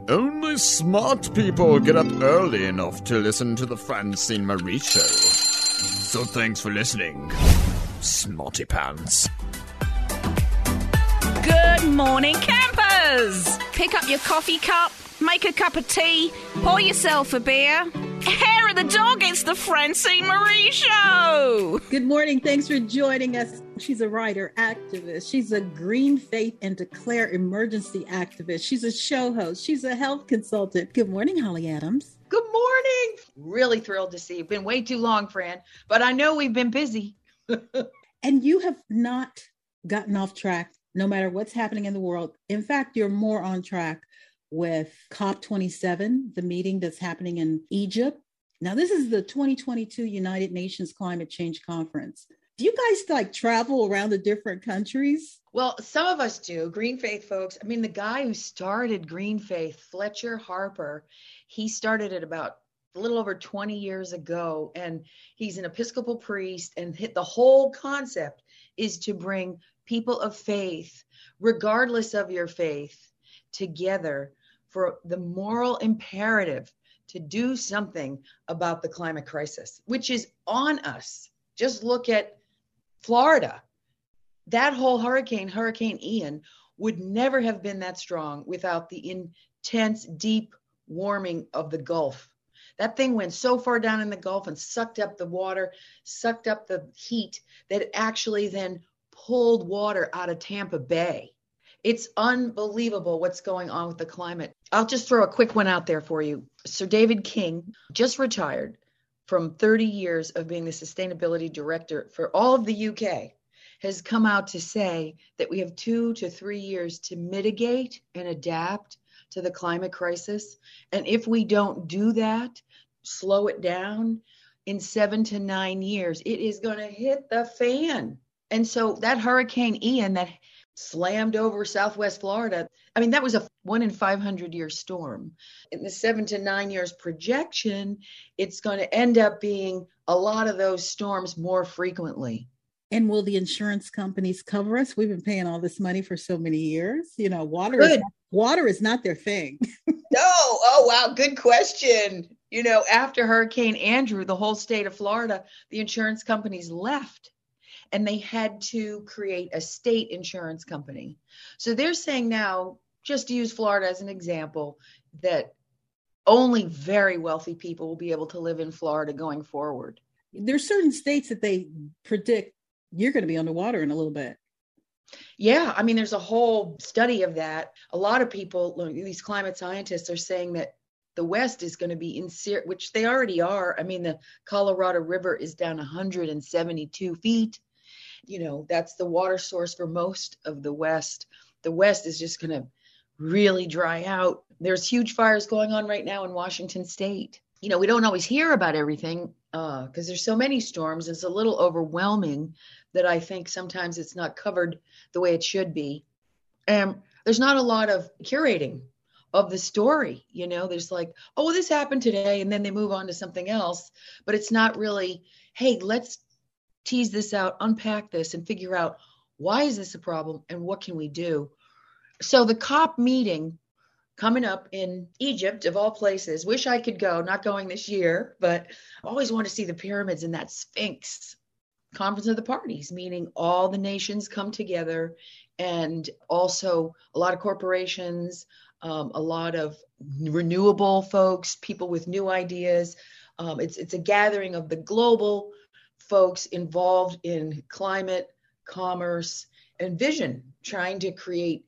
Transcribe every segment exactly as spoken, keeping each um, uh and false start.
Only smart people get up early enough to listen to the Francine Marie Show. So thanks for listening, Smarty Pants. Good morning, campers! Pick up your coffee cup, make a cup of tea, pour yourself a beer. Hair of the dog, it's the Francine Marie Show! Good morning. Thanks for joining us. She's a writer, activist. She's a Green Faith and Declare emergency activist. She's a show host. She's a health consultant. Good morning, Holly Adams. Good morning. Really thrilled to see you. Been way too long, Fran, but I know we've been busy. And you have not gotten off track, no matter what's happening in the world. In fact, you're more on track with COP twenty-seven, the meeting that's happening in Egypt. Now, this is the twenty twenty-two United Nations Climate Change Conference. Do you guys like travel around the different countries? Well, some of us do. Green Faith folks. I mean, the guy who started Green Faith, Fletcher Harper, he started it about a little over twenty years ago, and he's an Episcopal priest, and hit the whole concept is to bring people of faith, regardless of your faith, together for the moral imperative to do something about the climate crisis, which is on us. Just look at Florida. That whole hurricane, Hurricane Ian, would never have been that strong without the intense, deep warming of the Gulf. That thing went so far down in the Gulf and sucked up the water, sucked up the heat, that it actually then pulled water out of Tampa Bay. It's unbelievable what's going on with the climate. I'll just throw a quick one out there for you. Sir David King just retired from thirty years of being the sustainability director for all of the U K, has come out to say that we have two to three years to mitigate and adapt to the climate crisis. And if we don't do that, slow it down, in seven to nine years, it is going to hit the fan. And so that Hurricane Ian that slammed over Southwest Florida, I mean, that was a one in five hundred year storm. In the seven to nine years projection, it's going to end up being a lot of those storms more frequently. And will the insurance companies cover us? We've been paying all this money for so many years. You know, water is, water is not their thing. No. Oh, wow. Good question. You know, after Hurricane Andrew, the whole state of Florida, the insurance companies left. And they had to create a state insurance company. So they're saying now, just to use Florida as an example, that only very wealthy people will be able to live in Florida going forward. There's certain states that they predict you're going to be underwater in a little bit. Yeah, I mean, there's a whole study of that. A lot of people, these climate scientists, are saying that the West is going to be in serious, which they already are. I mean, the Colorado River is down one hundred seventy-two feet. You know, that's the water source for most of the West. The West is just going to really dry out. There's huge fires going on right now in Washington State. You know, we don't always hear about everything because uh, there's so many storms. It's a little overwhelming that I think sometimes it's not covered the way it should be. And there's not a lot of curating of the story. You know, there's like, oh, well, this happened today, and then they move on to something else. But it's not really, hey, let's tease this out, unpack this, and figure out why is this a problem and what can we do? So the COP meeting coming up in Egypt, of all places, wish I could go, not going this year, but I always want to see the pyramids and that Sphinx. Conference of the Parties, meaning all the nations come together, and also a lot of corporations, um, a lot of renewable folks, people with new ideas. Um, it's it's a gathering of the global folks involved in climate, commerce, and vision, trying to create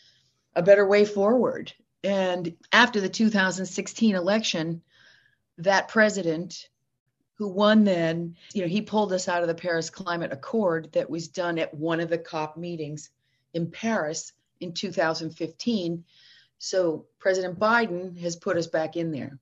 a better way forward. And after the two thousand sixteen election, that president who won then, you know, he pulled us out of the Paris Climate Accord that was done at one of the COP meetings in Paris in two thousand fifteen. So President Biden has put us back in there.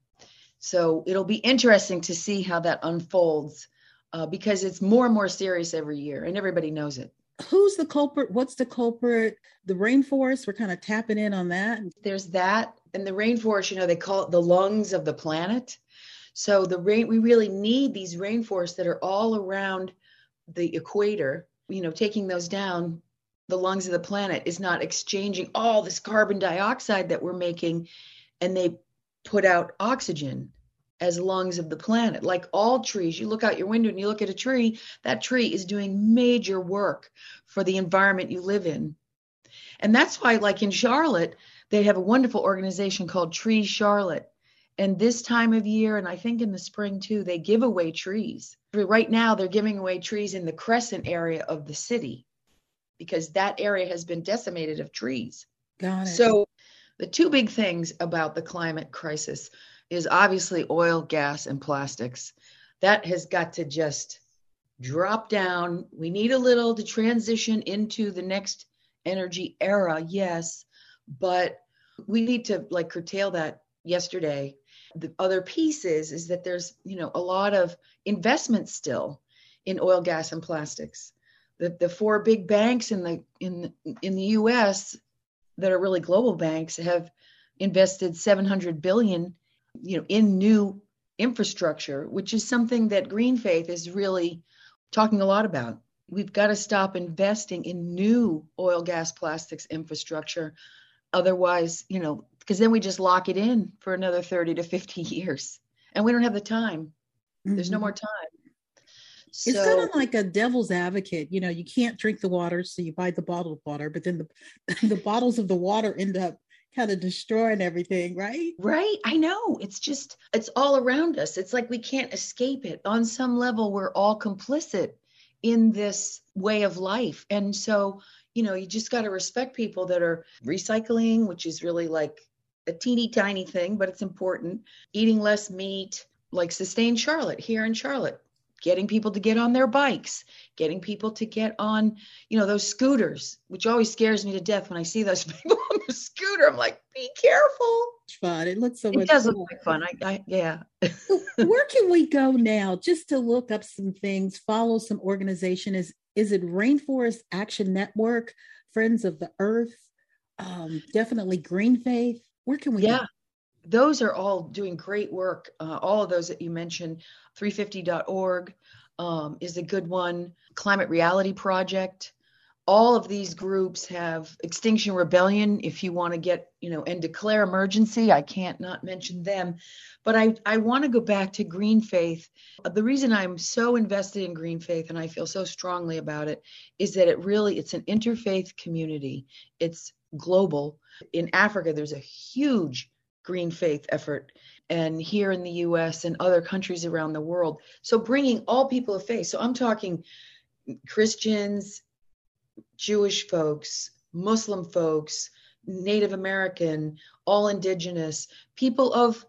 So it'll be interesting to see how that unfolds. Uh, because it's more and more serious every year, and everybody knows it. Who's the culprit? What's the culprit? The rainforest? We're kind of tapping in on that. There's that. And the rainforest, you know, they call it the lungs of the planet. So the rain, we really need these rainforests that are all around the equator. You know, taking those down, the lungs of the planet is not exchanging all this carbon dioxide that we're making and they put out oxygen as lungs of the planet. Like all trees, you look out your window and you look at a tree, that tree is doing major work for the environment you live in. And that's why, like in Charlotte, they have a wonderful organization called Tree Charlotte. And this time of year, and I think in the spring too, they give away trees. Right now, they're giving away trees in the Crescent area of the city because that area has been decimated of trees. Got it. So the two big things about the climate crisis is obviously oil, gas, and plastics. That has got to just drop down. We need a little to transition into the next energy era, yes, but we need to like curtail that yesterday. The other piece is, is that there's, you know, a lot of investment still in oil, gas, and plastics. The the four big banks in the in in the U S that are really global banks have invested seven hundred billion, you know, in new infrastructure, which is something that Green Faith is really talking a lot about. We've got to stop investing in new oil, gas, plastics infrastructure. Otherwise, you know, because then we just lock it in for another thirty to fifty years and we don't have the time. Mm-hmm. There's no more time. So, it's kind of like a devil's advocate. You know, you can't drink the water, so you buy the bottled water, but then the, the bottles of the water end up kind of destroying everything, right? Right. I know. It's just, it's all around us. It's like we can't escape it. On some level, we're all complicit in this way of life. And so, you know, you just got to respect people that are recycling, which is really like a teeny tiny thing, but it's important. Eating less meat, like Sustain Charlotte here in Charlotte. Getting people to get on their bikes, getting people to get on, you know, those scooters, which always scares me to death when I see those people on the scooter. I'm like, be careful. It's fun. It looks so it much does fun. look like fun. I, I yeah. Where can we go now just to look up some things, follow some organization? Is is it Rainforest Action Network, Friends of the Earth, um, definitely Green Faith? Where can we yeah. go? Those are all doing great work. Uh, all of those that you mentioned, three fifty dot org um, is a good one. Climate Reality Project. All of these groups have Extinction Rebellion. If you want to get, you know, and declare emergency, I can't not mention them. But I, I want to go back to Green Faith. The reason I'm so invested in Green Faith and I feel so strongly about it is that it really, it's an interfaith community. It's global. In Africa, there's a huge Green Faith effort, and here in the U S and other countries around the world. So bringing all people of faith. So I'm talking Christians, Jewish folks, Muslim folks, Native American, all indigenous, people of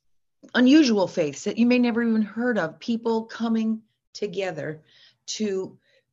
unusual faiths that you may never even heard of, people coming together to,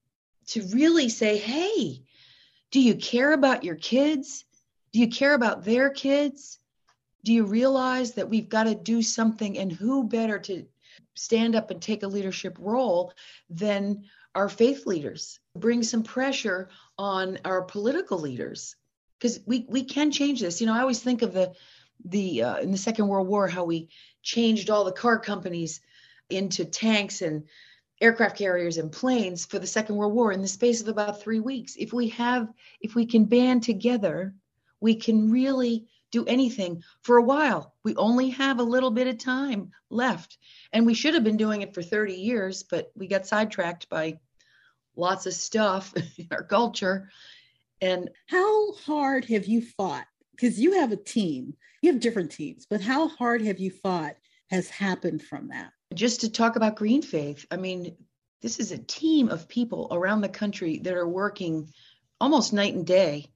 to really say, hey, do you care about your kids? Do you care about their kids? Do you realize that we've got to do something, and who better to stand up and take a leadership role than our faith leaders? Bring some pressure on our political leaders, because we, we can change this. You know, I always think of the, the uh, in the Second World War, how we changed all the car companies into tanks and aircraft carriers and planes for the Second World War in the space of about three weeks. If we have, if we can band together, we can really do anything for a while. We only have a little bit of time left, and we should have been doing it for thirty years, but we got sidetracked by lots of stuff in our culture. And how hard have you fought? Because you have a team, you have different teams, but how hard have you fought has happened from that? Just to talk about Green Faith, I mean, this is a team of people around the country that are working almost night and day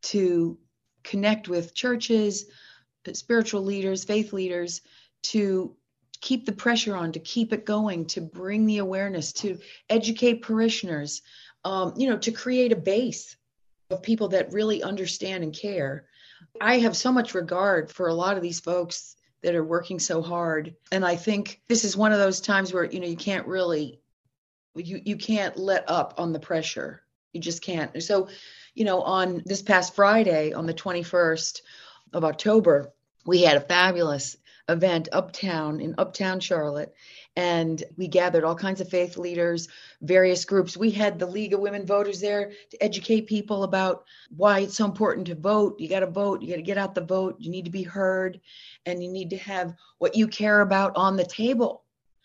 to connect with churches, spiritual leaders, faith leaders, to keep the pressure on, to keep it going, to bring the awareness, to educate parishioners, um, you know, to create a base of people that really understand and care. I have so much regard for a lot of these folks that are working so hard. And I think this is one of those times where, you know, you can't really, you, you can't let up on the pressure. You just can't. So, you know, on this past Friday, on the twenty-first of October, we had a fabulous event uptown in uptown Charlotte. And we gathered all kinds of faith leaders, various groups. We had the League of Women Voters there to educate people about why it's so important to vote. You got to vote. You got to get out the vote. You need to be heard. And you need to have what you care about on the table.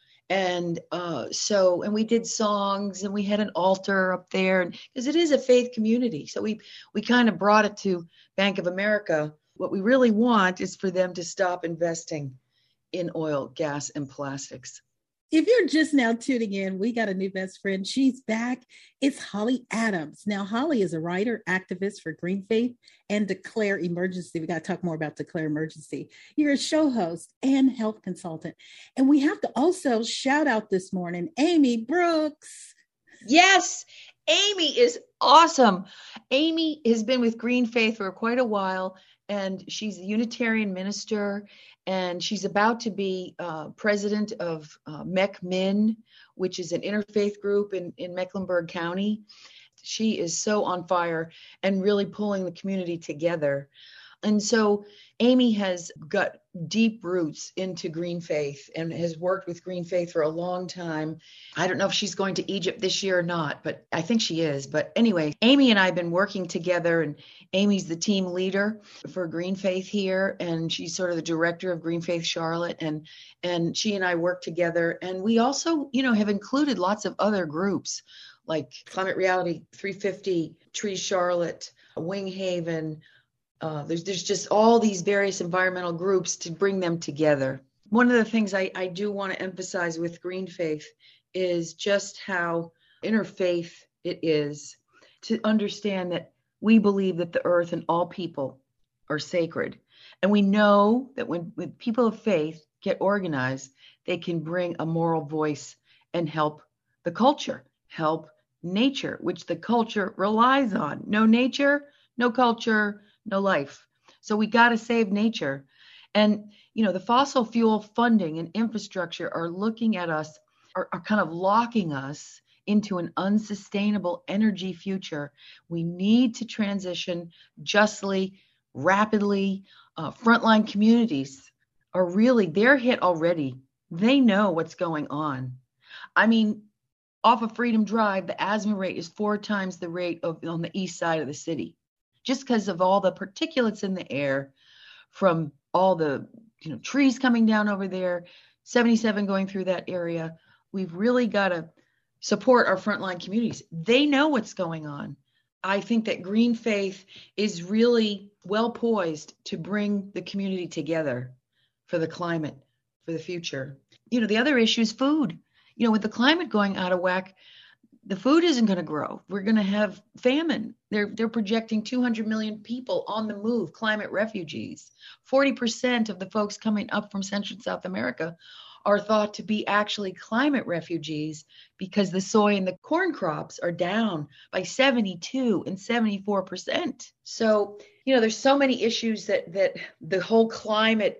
And uh, so, and we did songs, and we had an altar up there, because it is a faith community. So we we kind of brought it to Bank of America. What we really want is for them to stop investing in oil, gas, and plastics. If you're just now tuning in, we got a new best friend. She's back. It's Holly Adams. Now, Holly is a writer, activist for Green Faith and Declare Emergency. We got to talk more about Declare Emergency. You're a show host and health consultant. And we have to also shout out this morning, Amy Brooks. Yes, Amy is awesome. Amy has been with Green Faith for quite a while, and she's a Unitarian minister. And she's about to be uh, president of uh, MECMIN, which is an interfaith group in, in Mecklenburg County. She is so on fire and really pulling the community together. And so Amy has got deep roots into Green Faith and has worked with Green Faith for a long time. I don't know if she's going to Egypt this year or not, but I think she is. But anyway, Amy and I have been working together, and Amy's the team leader for Green Faith here, and she's sort of the director of Green Faith Charlotte, and and she and I work together. And we also, you know, have included lots of other groups like Climate Reality three fifty, Trees Charlotte, Wing Haven. Uh, there's there's just all these various environmental groups to bring them together. One of the things I, I do want to emphasize with Green Faith is just how interfaith it is to understand that we believe that the earth and all people are sacred. And we know that when, when people of faith get organized, they can bring a moral voice and help the culture, help nature, which the culture relies on. No nature, no culture, no life. So we got to save nature. And, you know, the fossil fuel funding and infrastructure are looking at us, are, are kind of locking us into an unsustainable energy future. We need to transition justly, rapidly. Uh, frontline communities are really, they're hit already. They know what's going on. I mean, off of Freedom Drive, the asthma rate is four times the rate of on the east side of the city, just because of all the particulates in the air from all the, you know, trees coming down over there, seventy-seven going through that area. We've really got to support our frontline communities. They know what's going on. I think that Green Faith is really well poised to bring the community together for the climate, for the future. You know, the other issue is food. You know, with the climate going out of whack, the food isn't going to grow. We're going to have famine. They're they're projecting two hundred million people on the move, climate refugees. forty percent of the folks coming up from Central and South America are thought to be actually climate refugees because the soy and the corn crops are down by seventy-two and seventy-four percent. So, you know, there's so many issues that that the whole climate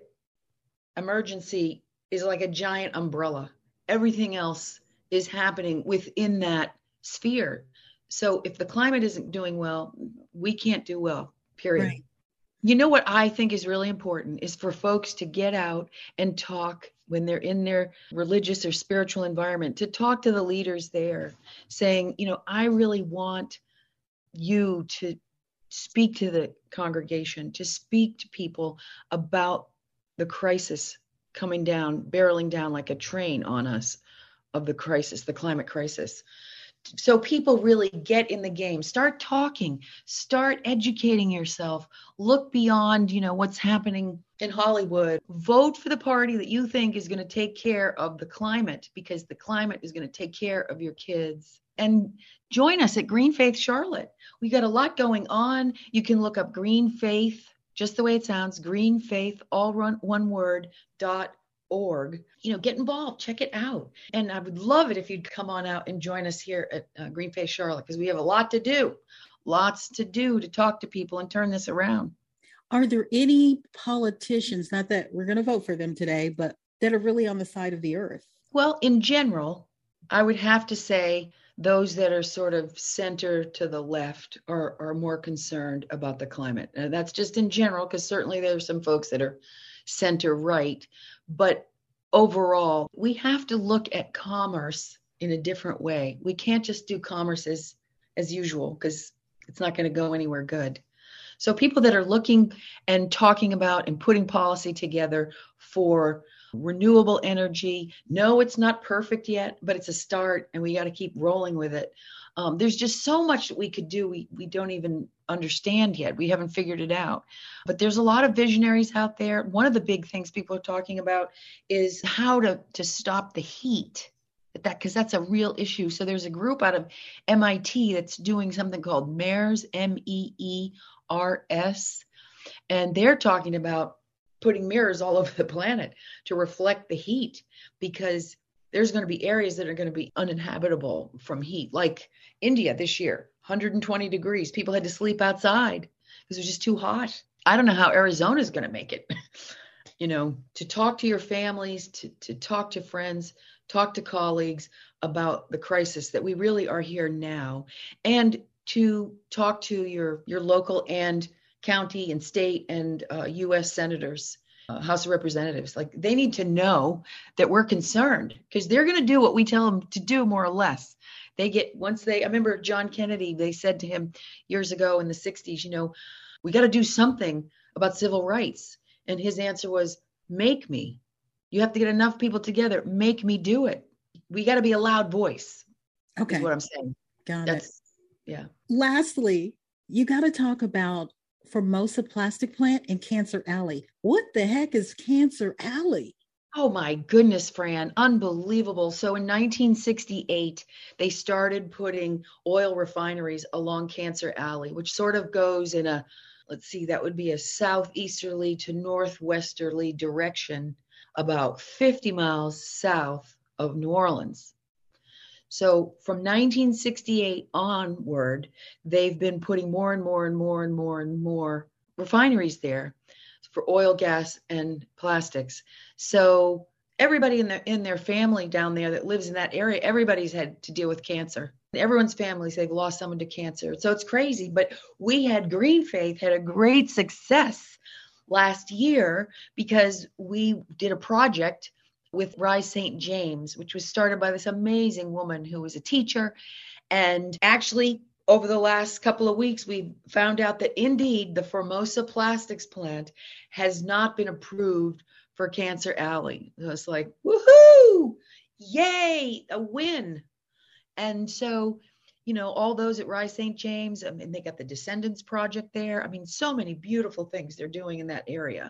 emergency is like a giant umbrella. Everything else is happening within that sphere. So if the climate isn't doing well, we can't do well, period. Right. You know what I think is really important is for folks to get out and talk when they're in their religious or spiritual environment, to talk to the leaders there saying, you know, I really want you to speak to the congregation, to speak to people about the crisis coming down, barreling down like a train on us of the crisis, the climate crisis. So people really get in the game, start talking, start educating yourself, look beyond, you know, what's happening in Hollywood, vote for the party that you think is going to take care of the climate, because the climate is going to take care of your kids. And join us at Green Faith Charlotte. We got a lot going on. You can look up Green Faith, just the way it sounds, Green Faith, all run, one word, dot org. You know, get involved, check it out. And I would love it if you'd come on out and join us here at uh, Green Faith Charlotte, because we have a lot to do, lots to do to talk to people and turn this around. Are there any politicians, not that we're going to vote for them today, but that are really on the side of the earth? Well, in general, I would have to say those that are sort of center to the left are, are more concerned about the climate. And that's just in general, because certainly there's some folks that are center right. But overall, we have to look at commerce in a different way. We can't just do commerce as, as usual, because it's not going to go anywhere good. So people that are looking and talking about and putting policy together for renewable energy, no, it's not perfect yet, but it's a start, and we got to keep rolling with it. Um, there's just so much that we could do. We, we don't even understand yet. We haven't figured it out. But there's a lot of visionaries out there. One of the big things people are talking about is how to, to stop the heat, that because that's a real issue. So there's a group out of M I T that's doing something called MERS, M E E R S, and they're talking about putting mirrors all over the planet to reflect the heat, because there's going to be areas that are going to be uninhabitable from heat, like India this year, one hundred twenty degrees. People had to sleep outside because it was just too hot. I don't know how Arizona is going to make it. You know, to talk to your families, to, to talk to friends, talk to colleagues about the crisis that we really are here now, and to talk to your, your local and county and state and uh, U S senators, uh, House of Representatives. Like, they need to know that we're concerned, because they're going to do what we tell them to do, more or less. They get, once they, I remember John Kennedy, they said to him years ago in the sixties, you know, we got to do something about civil rights. And his answer was, make me. You have to get enough people together. Make me do it. We got to be a loud voice. Okay. Is what I'm saying. Got That's, it. Yeah. Lastly, you got to talk about Formosa Plastic Plant in Cancer Alley. What the heck is Cancer Alley? Oh my goodness, Fran, unbelievable. So in nineteen sixty-eight, they started putting oil refineries along Cancer Alley, which sort of goes in a, let's see, that would be a southeasterly to northwesterly direction, about fifty miles south of New Orleans. So from nineteen sixty-eight onward, they've been putting more and more and more and more and more refineries there for oil, gas, and plastics. So everybody in their in their family down there that lives in that area, everybody's had to deal with cancer. Everyone's families, they've lost someone to cancer. So it's crazy. But we had Green Faith had a great success last year, because we did a project with Rise Saint James, which was started by this amazing woman who was a teacher. And actually, over the last couple of weeks, we found out that indeed the Formosa Plastics Plant has not been approved for Cancer Alley. So it's like, woohoo, yay, a win. And so, you know, all those at Rise Saint James, I mean, they got the Descendants Project there. I mean, so many beautiful things they're doing in that area.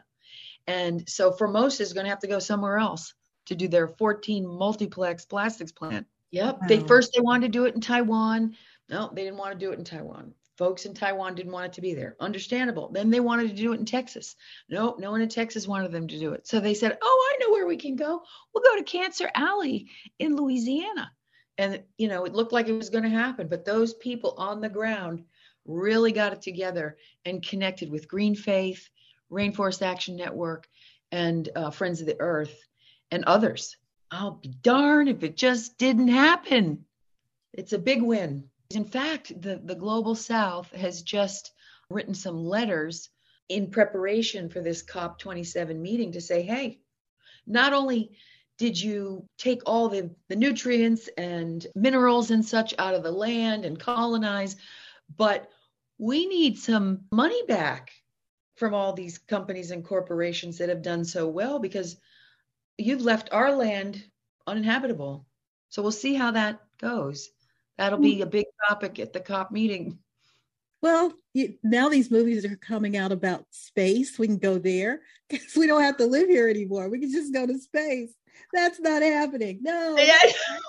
And so Formosa is going to have to go somewhere else to do their fourteen multiplex plastics plant. Yep. Wow. They first, they wanted to do it in Taiwan. No, they didn't want to do it in Taiwan. Folks in Taiwan didn't want it to be there. Understandable. Then they wanted to do it in Texas. No, no one in Texas wanted them to do it. So they said, oh, I know where we can go. We'll go to Cancer Alley in Louisiana. And, you know, it looked like it was going to happen. But those people on the ground really got it together and connected with Green Faith, Rainforest Action Network, and uh, Friends of the Earth, and others. I'll be darned if it just didn't happen. It's a big win. In fact, the, the Global South has just written some letters in preparation for this COP twenty-seven meeting to say, hey, not only did you take all the, the nutrients and minerals and such out of the land and colonize, but we need some money back from all these companies and corporations that have done so well, because you've left our land uninhabitable. So we'll see how that goes. That'll be a big topic at the COP meeting. Well, you, now these movies are coming out about space. We can go there because we don't have to live here anymore. We can just go to space. That's not happening. No. Yeah.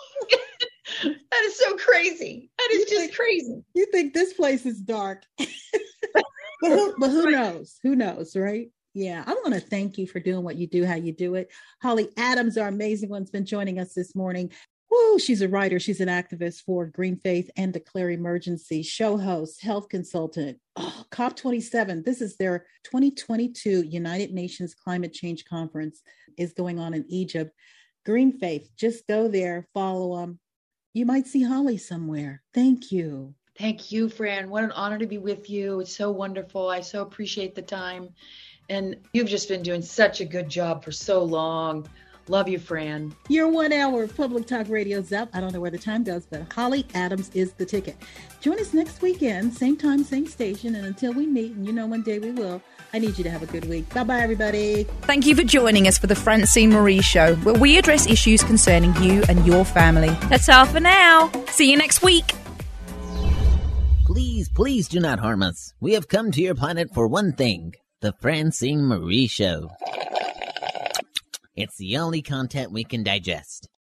That is so crazy. That is you just think, crazy. You think this place is dark. but who, but who right. knows? Who knows, right? Yeah, I want to thank you for doing what you do, how you do it. Holly Adams, our amazing one's been joining us this morning. Woo, she's a writer. She's an activist for Green Faith and Declare Emergency, show host, health consultant. Oh, COP twenty-seven. This is their twenty twenty-two United Nations Climate Change Conference is going on in Egypt. Green Faith, just go there, follow them. You might see Holly somewhere. Thank you. Thank you, Fran. What an honor to be with you. It's so wonderful. I so appreciate the time. And you've just been doing such a good job for so long. Love you, Fran. Your one hour of Public Talk Radio's up. I don't know where the time goes, but Holly Adams is the ticket. Join us next weekend, same time, same station. And until we meet, and you know one day we will, I need you to have a good week. Bye-bye, everybody. Thank you for joining us for the Francine Marie Show, where we address issues concerning you and your family. That's all for now. See you next week. Please, please do not harm us. We have come to your planet for one thing, the Francine Marie Show. It's the only content we can digest.